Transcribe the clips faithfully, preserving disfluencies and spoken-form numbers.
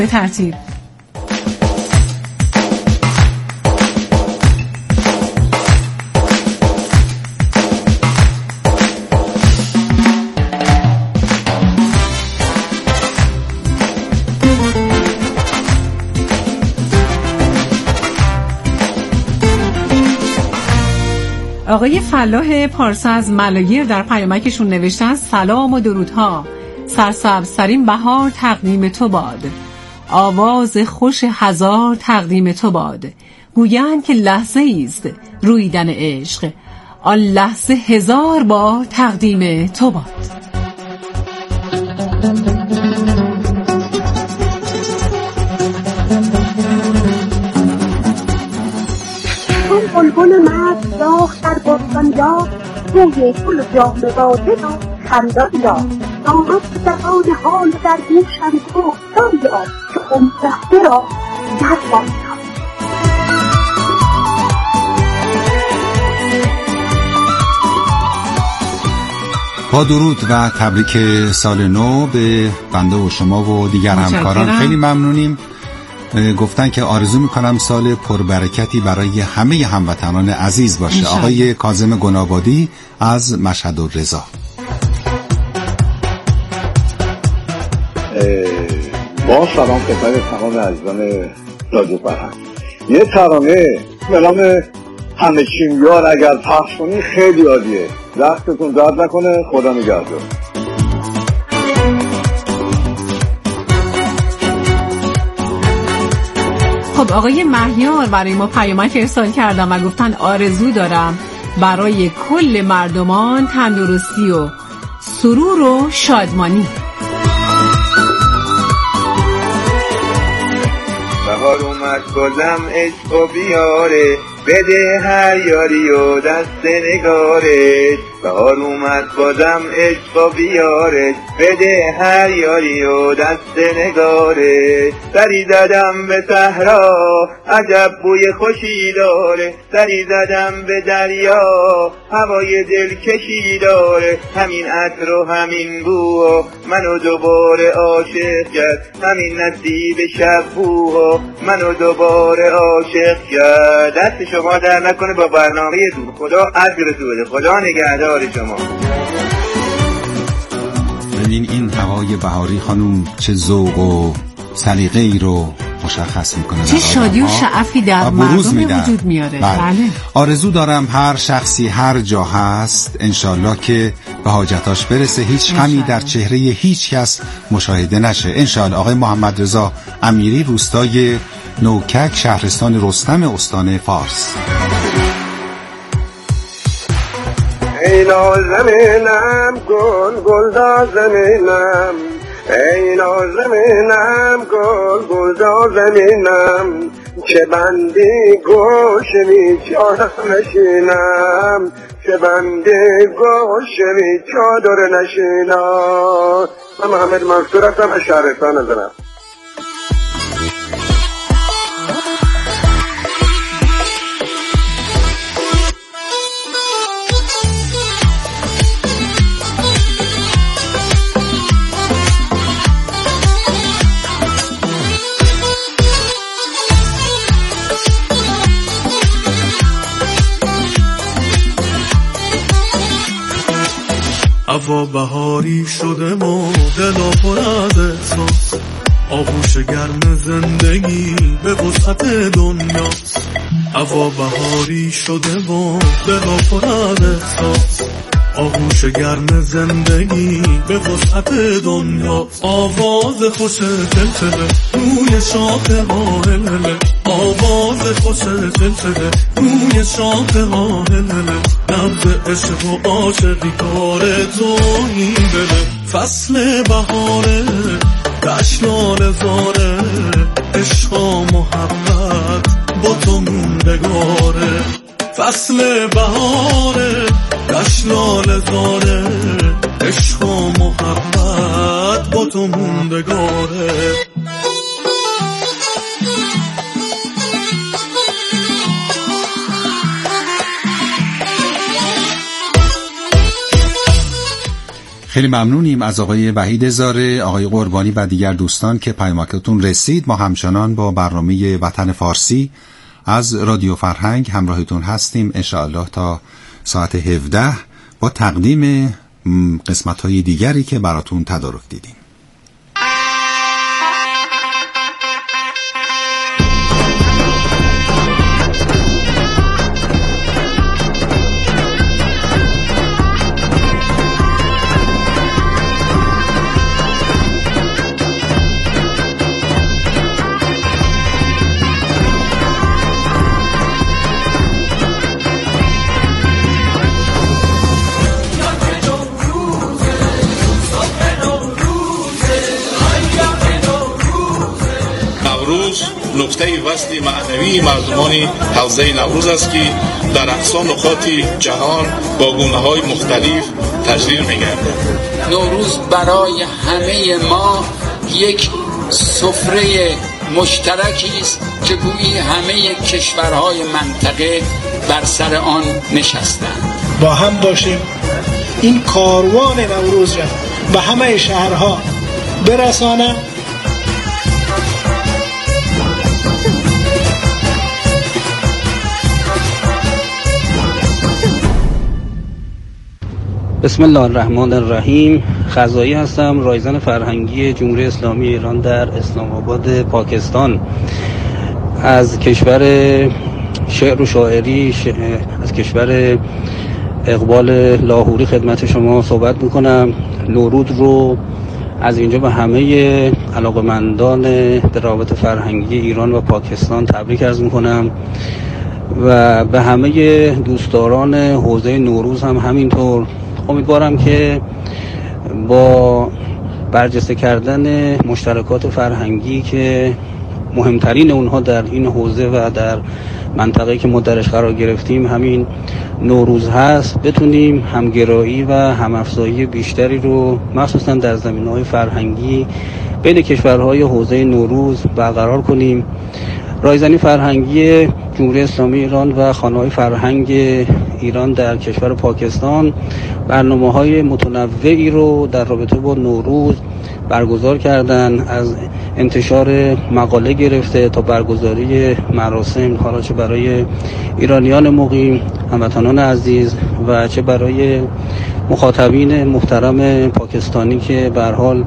به ترتیب. آقای فلاح پارسا از ملاگیر در پیامکشون نوشتن سلام و درودها، سرسبزترین بهار تقدیم تو باد، آواز خوش هزار تقدیم تو باد، گویند که لحظه ایست رویدن عشق، آن لحظه هزار بار تقدیم تو باد. بلبل مرد داغ در بستان یا روی گل جام باده را خندان یا آمد زبان حال در گوشم گفتان یا که عمرخته را درمان یا. با درود و تبریک سال نو به بنده و شما و دیگر همکاران خیلی ممنونیم. گفتن که آرزو میکنم سال پربرکتی برای همه هموطنان عزیز باشه. آقای کاظم گنابادی از مشهد الرضا. با سلام خدمت تمام عزیزان رادیو فرهنگ. یه ترانه به نام همه چیمیار اگر پخش کنی خیلی عالیه. وقتتون درد نکنه. خدا نگهدار. خب آقای مهیار برای ما پیامک ارسال کردن و گفتن آرزو دارم برای کل مردمان تندرستی و سرور و شادمانی. بهار اومد بازم عشق و بیاره، بده هر یاری و دست نگارش. بهار اومد بازم عشق و بیاره، بده هر یاری و دست نگارش. سری زدم به صحرا عجب بوی خوشی داره، سری زدم به دریا هوای دلکشی داره. همین عطر و همین بو و منو دوباره عاشق کرد، همین نصیب شب بو و منو دوباره عاشق کرد. دست شما در نکنه با برنامه دور. خدا اجرتون بده. خدا نگهدار شما. ببین این هوای بهاری خانوم چه ذوق و سلیقه ای رو مشخص میکنه، چه شادی و شعفی در مردم وجود میاره. بله. بله. آرزو دارم هر شخصی هر جا هست انشالله که به حاجتاش برسه، هیچ غمی در چهره هیچ کس مشاهده نشه انشالله. آقای محمد رضا امیری، روستای نوکک، شهرستان رستم، استان فارس. ای نازمینم گل گل دازمینم، ای نازمینم گل گل دازمینم، چه بندی گوشمی چادر نشینم، چه بندی گوشمی چادر نشینم. من محمد منصور هستم از شهرستان هستم. هوا بهاری شده و دلا پر از احساس، آغوش گرم زندگی به وسعت دنیاست. هوا بهاری شده و دلا پر از احساس، آغوش گرم زندگی به وسعت دنیاست. آواز خوش تلتله روی شاخه ها هلهله، آواز خوش تلتله روی شاخه ها هلهله، نبض عشق و عاشقی کار تو این دله. فصل بهاره دشنال زاره، عشق و محبت با تو موندگاره. فصل بهاره دشنال زاره، عشق و محبت با تو موندگاره. خیلی ممنونیم از آقای وحید زاره، آقای قربانی و دیگر دوستان که پیامکتون رسید. ما همچنان با برنامه وطن فارسی از رادیو فرهنگ همراهتون هستیم انشاءالله تا ساعت هفده با تقدیم قسمت‌های دیگری که براتون تدارک دیدیم. نقطه وصل معنوی مردمان حوزه نوروز است که در اقصا نقاط جهان با گونه‌های مختلف تجلیل می‌گردد. نوروز برای همه ما یک سفره مشترکی است که گویی همه کشورهای منطقه بر سر آن نشستند. با هم باشیم این کاروان نوروز را به همه شهرها برسانم. بسم الله الرحمن الرحیم. خزایی هستم، رایزن فرهنگی جمهوری اسلامی ایران در اسلام آباد پاکستان. از کشور شعر و شاعری ش... از کشور اقبال لاهوری خدمت شما صحبت میکنم. نوروز رو از اینجا به همه علاقمندان به روابط فرهنگی ایران و پاکستان تبریک عرض میکنم و به همه دوستداران حوزه نوروز هم همینطور. امیدوارم که با برجسته کردن مشترکات فرهنگی که مهمترین اونها در این حوزه و در منطقه‌ای که ما درش قرار گرفتیم همین نوروز هست، بتونیم همگرایی و همافزایی بیشتری رو مخصوصا در زمینه‌های فرهنگی بین کشورهای حوزه نوروز برقرار کنیم. رایزنی فرهنگی جمهوری اسلامی ایران و خانه‌های فرهنگ ایران در کشور پاکستان برنامه‌های متنوعی رو در رابطه با نوروز برگزار کردن، از انتشار مقاله گرفته تا برگزاری مراسم، حالا چه برای ایرانیان مقیم، هموطنان عزیز و چه برای مخاطبین محترم پاکستانی که به هر حال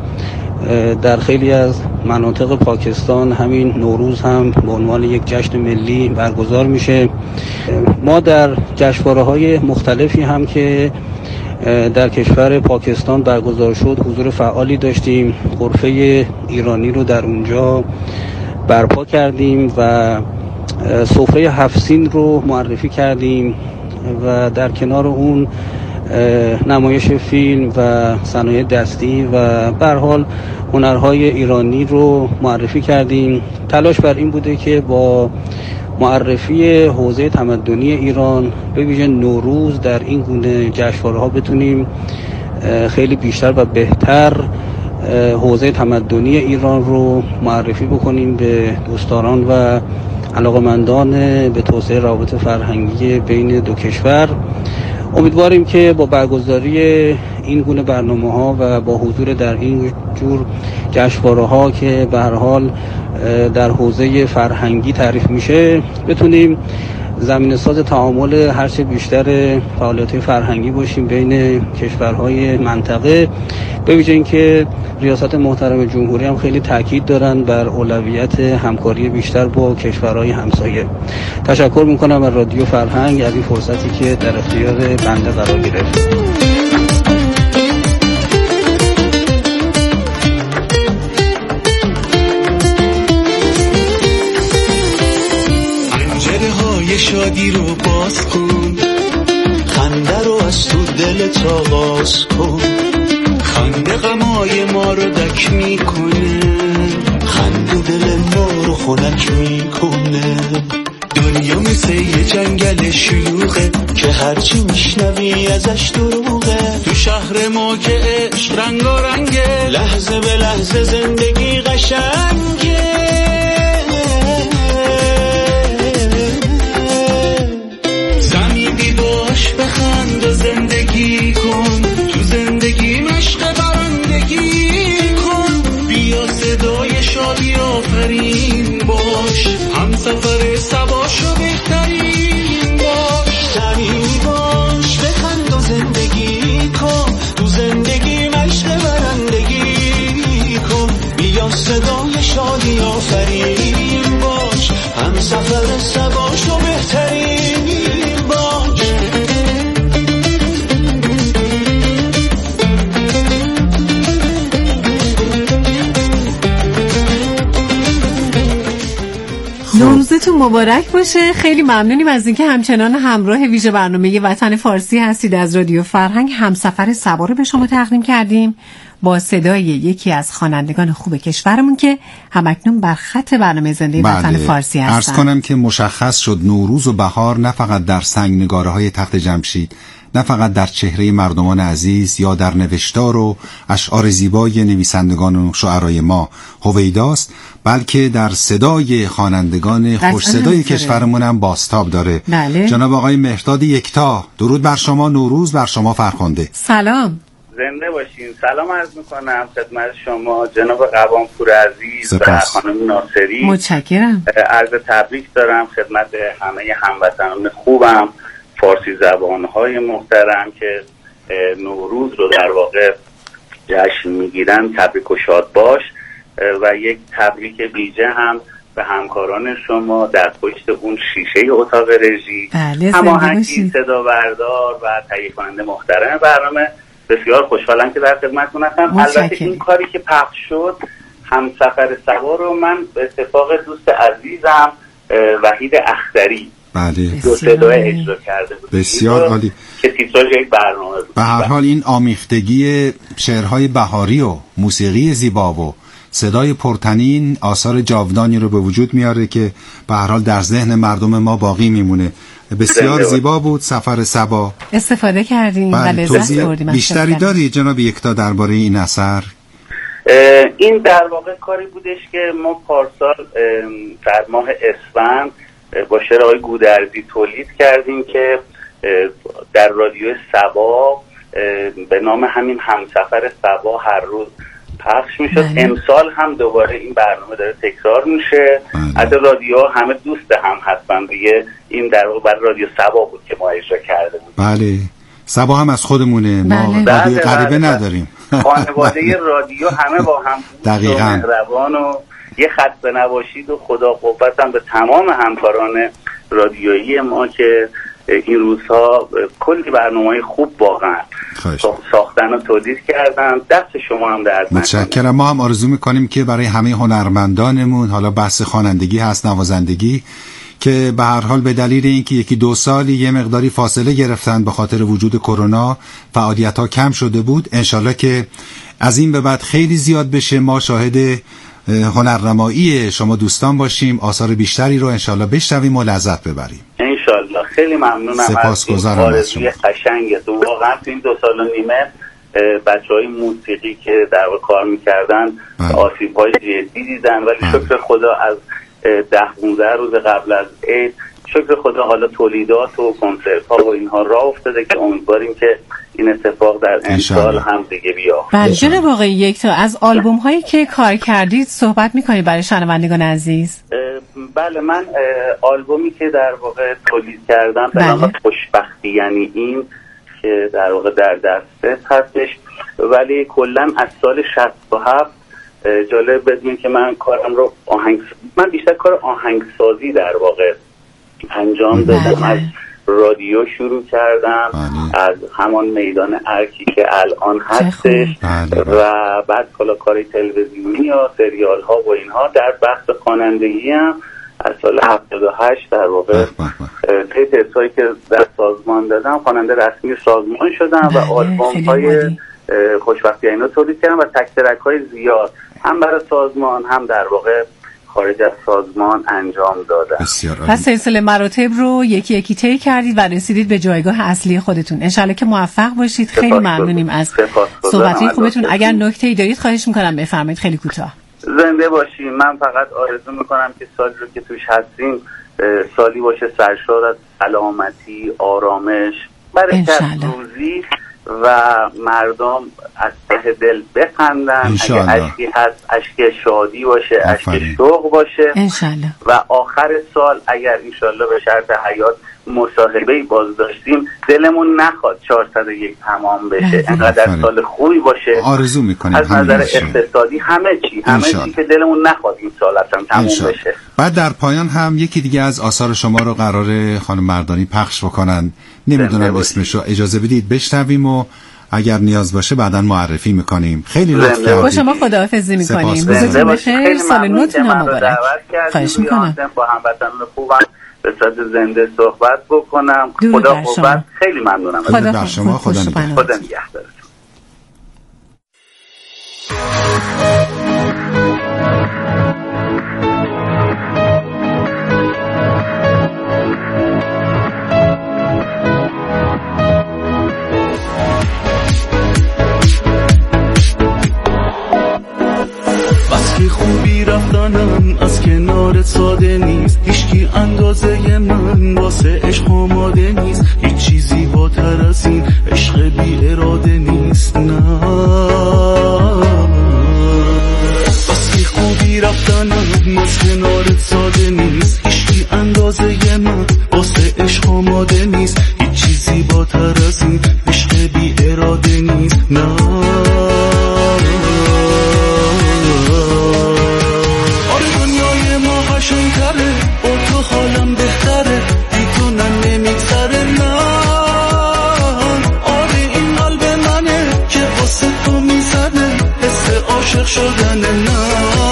در خیلی از مناطق پاکستان همین نوروز هم به عنوان یک جشن ملی برگزار میشه. ما در جشنواره‌های مختلفی هم که در کشور پاکستان برگزار شد حضور فعالی داشتیم. غرفه ایرانی رو در اونجا برپا کردیم و سفره هفت سین رو معرفی کردیم و در کنار اون نمایش فیلم و صنایع دستی و به هر حال هنرهای ایرانی رو معرفی کردیم. تلاش بر این بوده که با معرفی حوزه تمدنی ایران به ویژه نوروز در این گونه جشنواره‌ها بتونیم خیلی بیشتر و بهتر حوزه تمدنی ایران رو معرفی بکنیم به دوستداران و علاقمندان به توسعه روابط فرهنگی بین دو کشور. امیدواریم که با برگزاری این گونه برنامه‌ها و با حضور در این جور جشنواره‌ها که به هر حال در حوزه فرهنگی تعریف میشه بتونیم زمینه ساز تعامل هرچه بیشتر فعالیت‌های فرهنگی باشیم بین کشورهای منطقه، به ویژه اینکه ریاست محترم جمهوری هم خیلی تاکید دارن بر اولویت همکاری بیشتر با کشورهای همسایه. تشکر میکنم از رادیو فرهنگ از این فرصتی که در اختیار بنده قرار گرفت. شادی رو باز کن، خنده رو از تو دلت آغاز کن، خنده غمای ما رو دک میکنه، خنده دل ما رو خنک میکنه. دنیا مثل یه جنگل شلوغه که هرچی میشنوی ازش دروغه. تو شهر ما که عشق رنگارنگه، لحظه به لحظه زندگی قشنگه. زندگی کن، تو زندگی مشق عالی آفرین باش، هم سفر سباش و بهترین باش. نوروزتون مبارک باشه. خیلی ممنونیم از اینکه همچنان همراه ویژه برنامه وطن فارسی هستید. از رادیو فرهنگ همسفر سبا رو به شما تقدیم کردیم با صدای یکی از خوانندگان خوب کشورمون که همکنون بر خط برنامه زنده بله. وطن فارسی هستن. عرض کنم که مشخص شد نوروز و بهار نه فقط در سنگنگاره‌های تخت جمشید، نه فقط در چهره مردمان عزیز یا در نوشتار و اشعار زیبای نویسندگان و شعرای ما هویداست، بلکه در صدای خوانندگان خوش صدای کشورمون هم بازتاب داره. بله. جناب آقای مهرداد یکتا، درود بر شما، نوروز بر شما فرخنده. سلام، زنده باشین. سلام عرض میکنم خدمت شما جناب قوامپور عزیز و خانم ناصری. متشکرم. عرض تبریک دارم خدمت همه هموطنان خوبم فارسی زبانهای محترم که نوروز رو در واقع جشن میگیرن. تبریک و شاد باش. و یک تبریک ویژه هم به همکاران شما در پشت اون شیشه اتاق رژی، بله، هماهنگی صدا بردار و تهیه کننده محترم برنامه. بسیار خوشحالم که در خدمتتون هستم. البته این کاری که پخش شد همسفر سبا رو من به اتفاق دوست عزیزم وحید اختری بله دو صدای اجرا کرده بود. بسیار عالی. که تیتراژ یک برنامه بود. به هر حال این آمیختگی شعرهای بهاری و موسیقی زیبا و صدای پرتنین آثار جاودانی رو به وجود میاره که به هر حال در ذهن مردم ما باقی میمونه. بسیار زیبا بود سفر سبا. استفاده کردیم و لذت بردیم. بیشتری داری جناب یکتا درباره این اثر؟ این در واقع کاری بودش که ما پارسال در ماه اسفند با شعر آقای گودرزی تولید کردیم که در رادیو سبا به نام همین همسفر سبا هر روز پخش میشد. امسال هم دوباره این برنامه داره تکرار میشه. از رادیو همه دوست هم هستن دیگه. این در واقع بر رادیو سبا بود که ما اجرا کرده بود. بله سبا هم از خودمونه. ما بله. رادیو غریبه نداریم. خانواده رادیو همه با هم دقیقاً مهربان و یه خسته نباشید و خدا قوت هم به تمام همکاران رادیویی ما که این روزها کلی برنامه‌های خوب واقعا ساختن و تولید کردن. دست شما هم درد نکنه. متشکرم. ما هم آرزو میکنیم که برای همه هنرمندانمون، حالا بحث خوانندگی هست، نوازندگی، که به هر حال به دلیل اینکه یکی دو سالی یه مقداری فاصله گرفتن به خاطر وجود کرونا، فعالیت‌ها کم شده بود، انشالله که از این به بعد خیلی زیاد بشه. ما شاهد هنرنمایی شما دوستان باشیم، آثار بیشتری رو انشالله بشنویم و لذت ببریم. انشالله. خیلی ممنونم. سپاسگزارم از شما. قشنگه. تو واقعا تو این دو سال و نیمه بچهای موسیقی که در واقع کار میکردن آسیب‌های جدی دیدن، ولی بله. شکر خدا از ده پانزده روز قبل از عید شکر خدا حالا تولیدات و کنسرت ها و اینها راه افتاده که امیدواریم که این اتفاق در امسال هم دیگه بیاد. بله جناب آقای یکتا، از آلبوم هایی که کار کردید صحبت میکنید برای شنوندگان عزیز؟ بله من آلبومی که در واقع تولید کردم به نام خوشبختی یعنی این که در واقع در دسترس هستش، ولی کلا از سال شصت و هفت جالب بدونید که من کارم رو آهنگ من بیشتر کار آهنگسازی در واقع انجام دادم. از رادیو شروع کردم، بله. از همان میدان ارکی که الان هستش، بله. و بعد کلا کار تلویزیونی یا سریال ها و اینها. در بحث خوانندگی هم از سال هفتاد و هشت در واقع طی تستایی که در سازمان دادم خواننده رسمی سازمان شدم، بله. و آلبوم های خوشبختی اینا تولید کردم و تک ترک های زیاد هم برای سازمان هم در واقع خارج از سازمان انجام دادم. پس سلسله مراتب رو یکی یکی طی کردید و رسیدید به جایگاه اصلی خودتون. انشالله که موفق باشید. خیلی ممنونیم از صحبتی خوبتون. اگر نکته‌ای دارید خواهش میکنم بفرمایید، خیلی کوتاه. زنده باشین. من فقط آرزو میکنم که سالی رو که توش هستیم سالی باشه سرشار از سلامتی، آرامش، برکت، روزی و مردم از ته دل بخندن. اگه اشکی هست اشک شادی باشه، اشک شوق باشه انشالله. و آخر سال اگر انشالله به شرط حیات مصاحبه باز داشتیم دلمون نخواد چهارصد و یک تمام بشه، انقدر سال خوبی باشه، آرزو میکنیم از نظر اقتصادی همه چی همه چی که دلمون نخواد این سال اصلا تموم بشه. بعد در پایان هم یکی دیگه از آثار شما رو قراره خانم مردانی پخش بکنن، نمیدونم اسمشو، اجازه بدید بشنویم و اگر نیاز باشه بعداً معرفی میکنیم. خیلی لطف کردید. با شما خداحافظی میکنیم. روزتون بخیر، سال نوتون هم مبارک. خواهش میکنم. با هموطنان خوبم به صورت زنده صحبت بکنم. خدا قوت. خیلی ممنونم. خدا بر شما. خدا نگهدار. خدا نگهدار. خوبی رفتنم از کنارت ساده نیست، هیچکی اندازه من واسه عشق آماده نیست، هیچ چیزی بالاتر از این عشق بی اراده نیست. نه واسه خوبی رفتنم از کنارت ساده نیست، هیچکی اندازه من واسه عشق آماده نیست، هیچ چیزی بالاتر از این عشق بی اراده نیست. نه حالم بهتره بی تو نه نمیگذره. نه آره این قلب منه که واسه تو میزنه حس عاشق شدنه. نه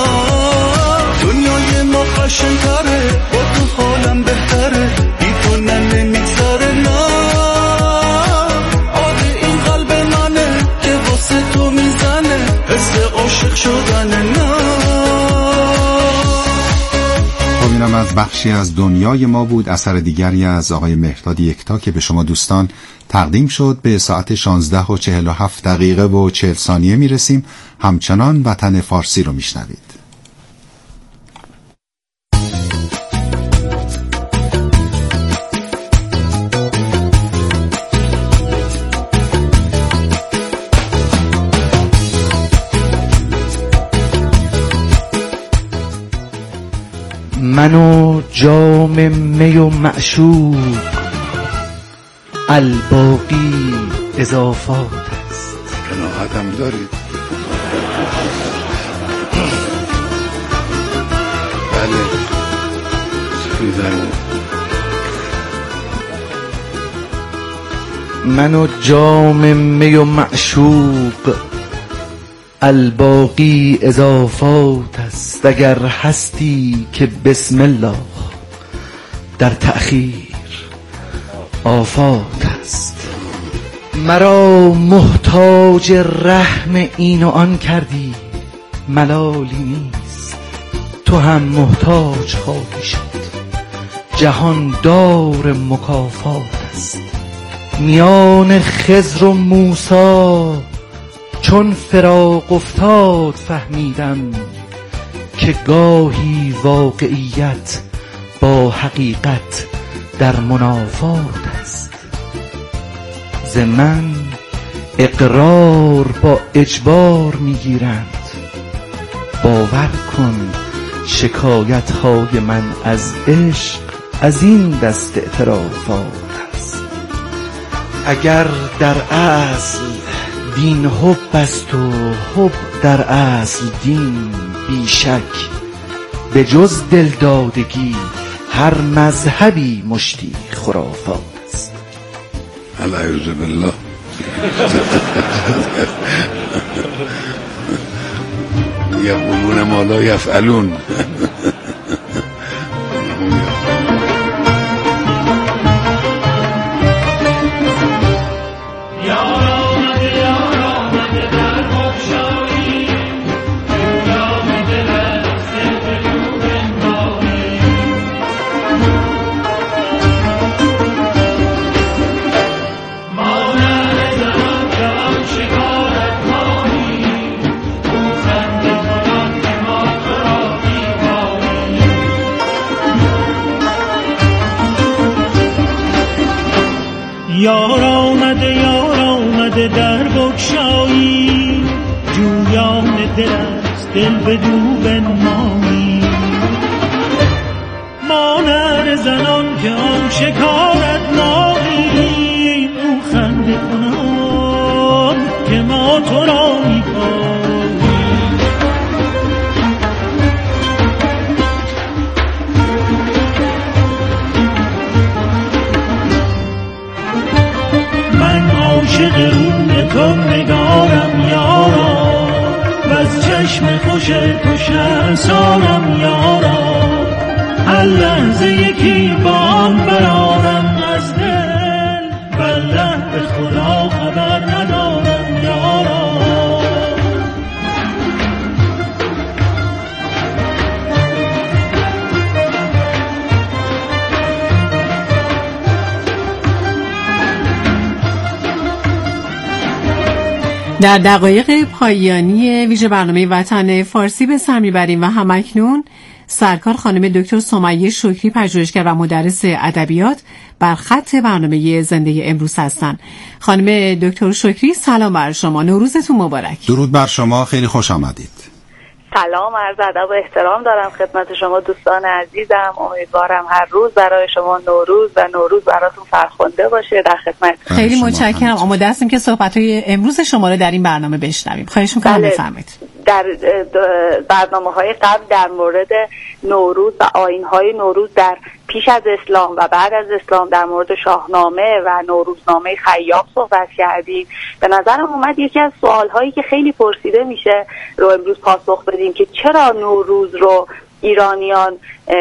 دنیای ما قشنگتره با تو حالم بهتره بی تو نه نمیگذره. نه آره این قلب منه که واسه تو میزنه حس عاشق شدنه. نه اینم از بخشی از دنیای ما بود، اثر دیگری از آقای مهرداد یکتا که به شما دوستان تقدیم شد. به ساعت شانزده و چهل و هفت دقیقه و چهل ثانیه میرسیم. همچنان وطن فارسی رو میشنوید. من و جام می و معشوق الباقی اضافات است. قناعت هم دارید؟ بله سفیدن. من و جام می و معشوق الباقی اضافات است، اگر هستی که بسم الله در تأخیر آفات است. مرا محتاج رحم این و آن کردی ملالی نیست، تو هم محتاج خواهی شد جهان دار مکافات است. میان خضر و موسی چون فراق افتاد فهمیدم که گاهی واقعیت با حقیقت در منافات است. ز من اقرار با اجبار میگیرند، باور کن شکایت های من از عشق از این دست اعترافات است. اگر در اصل دین حب است و حب در اصل دین، بیشک به جز دلدادگی هر مذهبی مشتی خرافات است. اعوذ بالله. یقولون ما لا یفعلون. یار آمده یار آمده در بگشایی، جویان دل است دل بدو بنمایی. ما نر زنان که آن شکار ما تو را می‌پاییم. من عاشق روی تو نگارم یارا، و از چشم خوش تو شرمسارم یارا. هر لحظه یکی بال برارم از دل، والله به خدا خبر ندارم یارا. در دقایق پایانی ویژه برنامه وطن فارسی به سر میبریم و همکنون سرکار خانم دکتر سمیه شکری، پژوهشگر و مدرس ادبیات، بر خط برنامه زنده امروز هستند. خانم دکتر شکری سلام بر شما، نوروزتون مبارک. درود بر شما، خیلی خوش آمدید. سلام، عرض ادب و احترام دارم خدمت شما دوستان عزیزم. امیدوارم هر روز برای شما نوروز و نوروز براتون فرخنده باشه. در خدمت. خیلی متشکرم. آماده هستیم که صحبت‌های امروز شما رو در این برنامه بشنویم. خواهش می‌کنم بله. بفرمایید. در برنامه‌های قبل در مورد نوروز و آیین‌های نوروز در پیش از اسلام و بعد از اسلام در مورد شاهنامه و نوروزنامه خیاط صحبت کردیم. به نظرم اومد یکی از سوال‌هایی که خیلی پرسیده میشه رو امروز پاسخ بدیم که چرا نوروز رو ایرانیان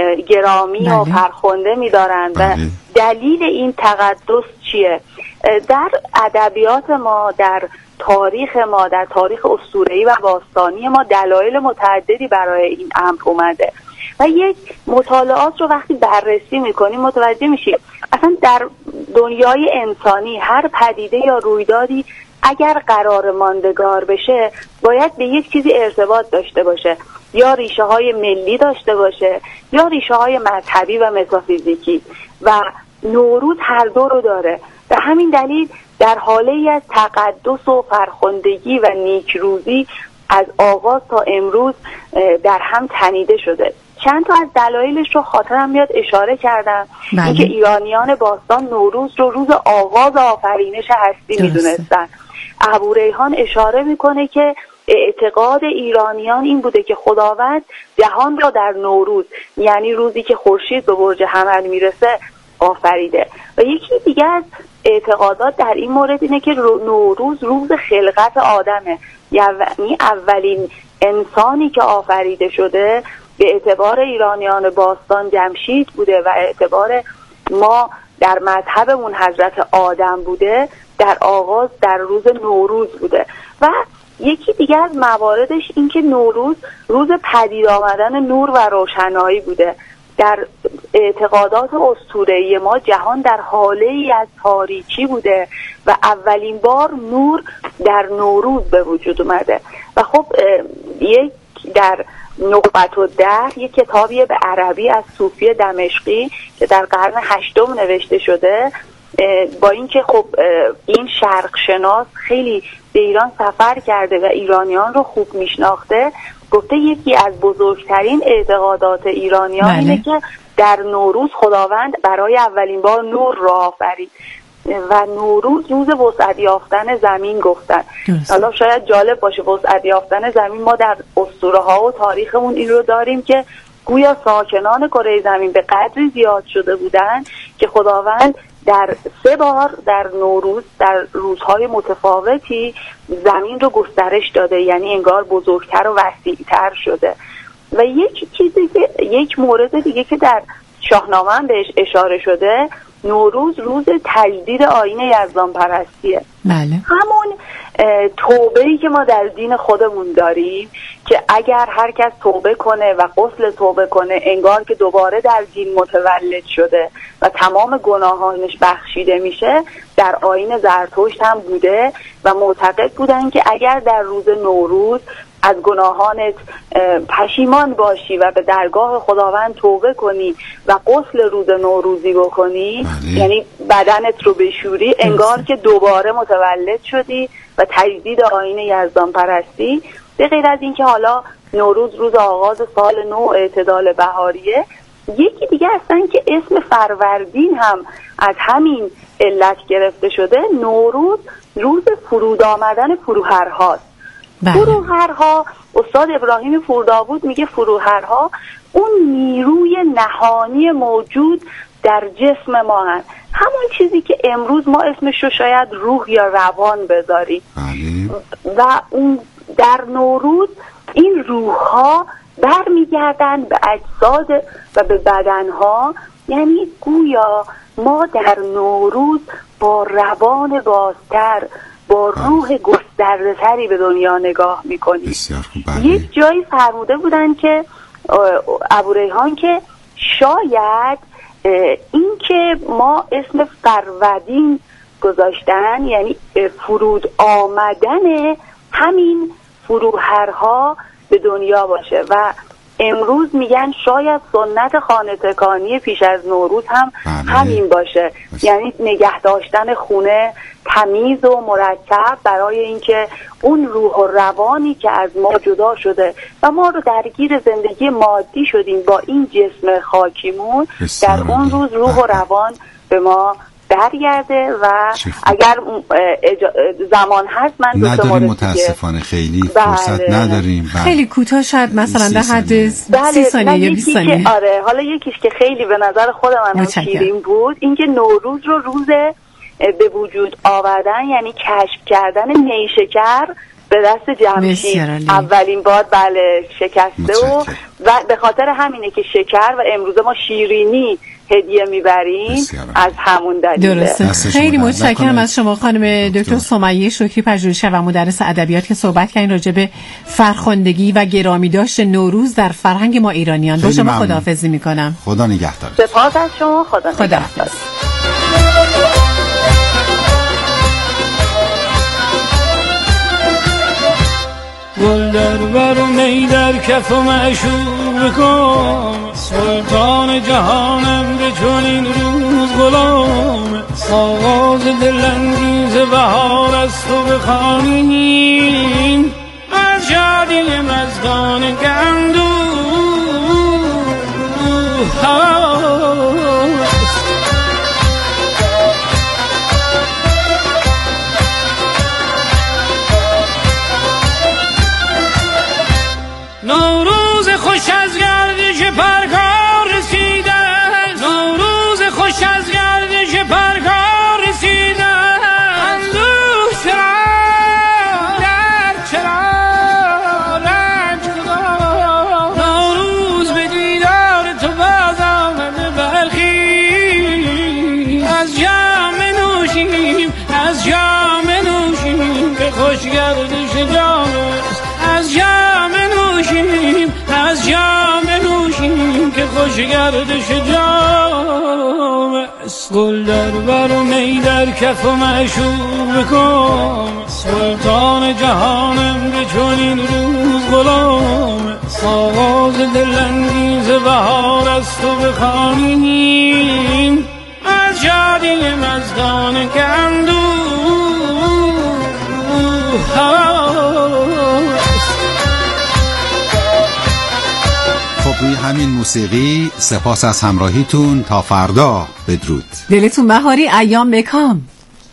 گرامی بله. و فرخنده می‌دارند و دلیل این تقدس چیه؟ در ادبیات ما، در تاریخ ما، در تاریخ اسطوره‌ای و باستانی ما دلایل متعددی برای این امر اومده و یک مطالعات رو وقتی بررسی میکنیم متوجه میشیم اصلا در دنیای انسانی هر پدیده یا رویدادی اگر قرار ماندگار بشه باید به یک چیزی ارتباط داشته باشه، یا ریشه های ملی داشته باشه یا ریشه های مذهبی و متافیزیکی، و نوروز هر دو رو داره. به همین دلیل در حاله ای از تقدس و فرخندگی و نیکروزی از آغاز تا امروز در هم تنیده شده. چند تا از دلایلش رو خاطرم میاد اشاره کردم. اینکه ایرانیان باستان نوروز رو روز آغاز آفرینش هستی میدونستن. ابوریحان اشاره میکنه که اعتقاد ایرانیان این بوده که خداوند جهان را در نوروز، یعنی روزی که خورشید به برج حمل میرسه، آفریده. و یکی دیگه از اعتقادات در این مورد اینه که نوروز روز خلقت آدمه، یعنی اولین انسانی که آفریده شده به اعتبار ایرانیان باستان جمشید بوده و اعتبار ما در مذهبمون حضرت آدم بوده، در آغاز در روز نوروز بوده. و یکی دیگه از مواردش این که نوروز روز پدید آمدن نور و روشنایی بوده. در اعتقادات اسطوره‌ای ما جهان در حاله ای از تاریکی بوده و اولین بار نور در نوروز به وجود اومده. و خب یک در نقبت و در یک کتابی به عربی از صوفی دمشقی که در قرن هشتم نوشته شده، با اینکه خب این شرق شناس خیلی به ایران سفر کرده و ایرانیان رو خوب میشناخته، گفته یکی از بزرگترین اعتقادات ایرانیان بله. اینه که در نوروز خداوند برای اولین بار نور را آفرید و نوروز روز وسعت یافتن زمین گفتن. حالا شاید جالب باشه وسعت یافتن زمین، ما در اسطوره ها و تاریخمون این رو داریم که گویا ساکنان کره زمین به قدری زیاد شده بودن که خداوند در سه بار در نوروز در روزهای متفاوتی زمین رو گسترش داده، یعنی انگار بزرگتر و وسیع‌تر شده. و یک چیزی که یک مورد دیگه که در شاهنامه هم بهش اشاره شده، نوروز روز تجدید آیین یزدان پرستیه. بله. همون توبه‌ای که ما در دین خودمون داریم که اگر هر کس توبه کنه و غسل توبه کنه انگار که دوباره در دین متولد شده و تمام گناهانش بخشیده میشه، در آیین زرتشت هم بوده و معتقد بودن که اگر در روز نوروز از گناهانت پشیمان باشی و به درگاه خداوند توبه کنی و غسل روز نوروزی بکنی، یعنی بدنت رو بشوری، انگار که دوباره متولد شدی و تجدید آیین یزدان پرستی. به غیر از این که حالا نوروز روز آغاز سال نو اعتدال بهاریه، یکی دیگه هستن که اسم فروردین هم از همین علت گرفته شده. نوروز روز فرود آمدن فروهرهاست. فروهرها، استاد ابراهیم پورداوود میگه فروهرها اون نیروی نهانی موجود در جسم ما هست، همون چیزی که امروز ما اسمش رو شاید روح یا روان بذاریم. و اون در نوروز این روح ها برمیگردن به اجساد و به بدن ها، یعنی گویا ما در نوروز با روان بازتر، با روح گسترده تری به دنیا نگاه میکنیم. یک جایی فرموده بودن که ابوریحان که شاید این که ما اسم فروردین گذاشتن یعنی فرود آمدن همین فروهرها به دنیا باشه و امروز میگن شاید سنت خانه تکانی پیش از نوروز هم بله. همین باشه، یعنی نگه داشتن خونه تمیز و مرتب برای اینکه اون روح و روانی که از ما جدا شده و ما رو درگیر زندگی مادی شدیم با این جسم خاکیمون، در اون روز روح و روان به ما برگرده و اگر زمان هست من دو تا نداریم متاسفانه خیلی بله. فرصت نداریم بله. خیلی کوتاه شاید مثلا در حد سی ثانیه یا بیست ثانیه. آره حالا یکیش که خیلی به نظر خود من هم شیرین بود، اینکه نوروز رو روز به وجود آوردن یعنی کشف کردن نیشکر به دست جمشید اولین بار بله شکسته و, و به خاطر همینه که شکر و امروزه ما شیرینی هدیه میبریم از همون دلیل. درسته. خیلی متشکرم از شما خانم دکتر سمیه شکری پژوهشگر و مدرس ادبیات که صحبت کردین راجع به فرخندگی و گرامی داشت نوروز در فرهنگ ما ایرانیان. با شما خداحافظی میکنم. خدا نگهدار. سپاس از شما. خدا نگهدار. گل در بر و می در کف و معشوق کن، سلطان جهانم به چنین روز غلام، آغاز دلانگیز بهار از تو بخوانیم، از شادی مستان گندو نوروز خوش از گردش پرکار رسیدن، نوروز خوش از گردش پرکار رسیدن، اندوه چرا در چرا رنج کدام، نوروز به دیدار تو باز آمده بلخی، از جام نوشیم از جام نوشیم که خوش گردش جام است، از جام از جام نوشیم که خوش گردش جام است، گل در بر و می در کف و معشوق کن، سلطان جهانم به چنین روز غلام، آغاز دلانگیز بهار از تو بخوانیم، از شادی مستان کندو روی همین موسیقی سپاس از همراهیتون. تا فردا بدرود. دلتون بهاری، ایام بکام.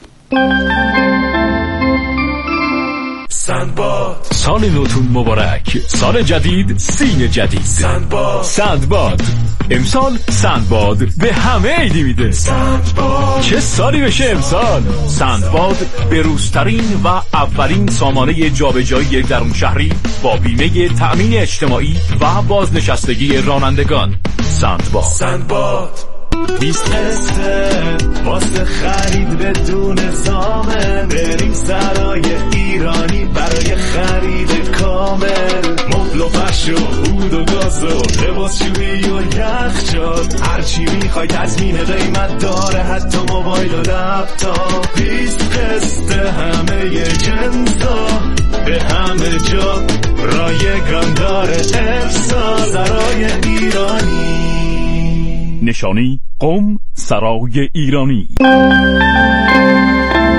سندباد سال نوتون مبارک، سال جدید سین جدید. سندباد سندباد امسال سندباد به همه عیدی میده. سندباد چه سالی بشه امسال. سندباد به روزترین و اولین سامانه جابجایی درون شهری با بیمه تأمین اجتماعی و بازنشستگی رانندگان. سندباد سندباد بیست قسطه واسه خرید بدون زامن، بریم سرای ایرانی برای خرید کامل، مبل و فرش و عود و گاز و لباس شویی و یخچال، هرچی میخوای تضمین قیمت داره، حتی موبایل و لپتاپ. بیست قسطه همه جنسا به همه جا رایگان داره ارسال. سرای ایرانی، نشانی قم سرای ایرانی.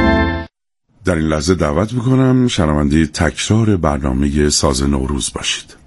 در این لحظه دعوت میکنم شنونده تکرار برنامه ساز نوروز باشید.